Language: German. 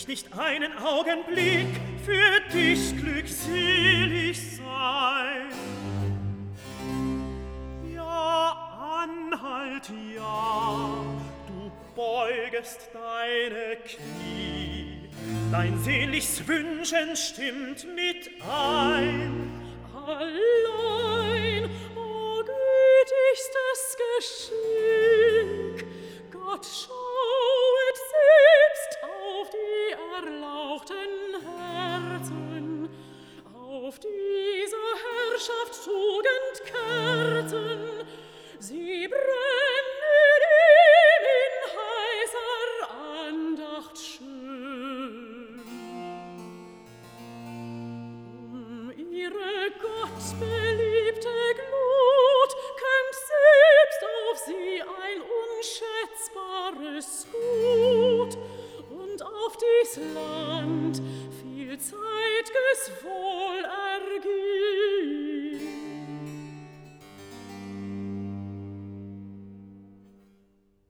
ich nicht einen Augenblick für dich glückselig sein. Ja, anhalt, ja, du beugest deine Knie, dein sehnlichs Wünschen stimmt mit ein. Allein, o gütigstes Geschick, Gott schauet selbst auf die erlauchten Herzen, auf diese Herrschaft Tugendkerzen, sie brennen ihm in heißer Andacht schön. Ihre gottbeliebte Glut kömmt selbst auf sie ein unschätzbares Gut und auf dies Land viel zeitges Wohl.